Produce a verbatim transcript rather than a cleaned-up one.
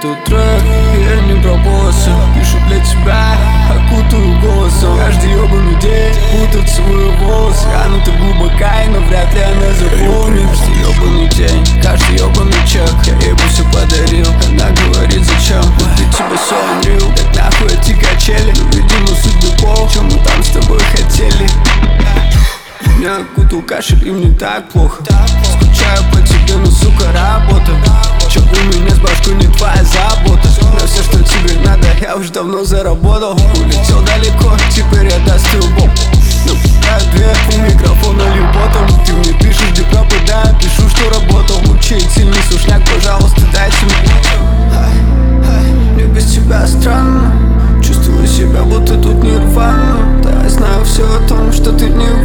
Это трек, я не пробовался. Пишу для тебя, окутаю голосом. Каждый ебаный день путают свои волосы. Она-то глубокая, но вряд ли она запомнит. Каждый ебаный день, каждый ебаный чек, я ей бы все подарил. Она говорит, зачем, вот для тебя все unreal. Так нахуй эти качели, ну видимо судьбы, чем мы там с тобой хотели. Меня окутал кашель, и мне так плохо. Скучаю по тебе, но сука работа. Чё у меня с башкой не твоя забота. На все, что тебе надо, я уже давно заработал. Улетел далеко, теперь я достаю бомб. Напускаю дверь, у микрофона льботом. Ты мне пишешь, где пропадаю, пишу, что работал. Мучает сильный сушняк, пожалуйста, дайте мне. Мне без тебя странно, чувствую себя, будто тут нирвана. Да, я знаю все о том, что ты не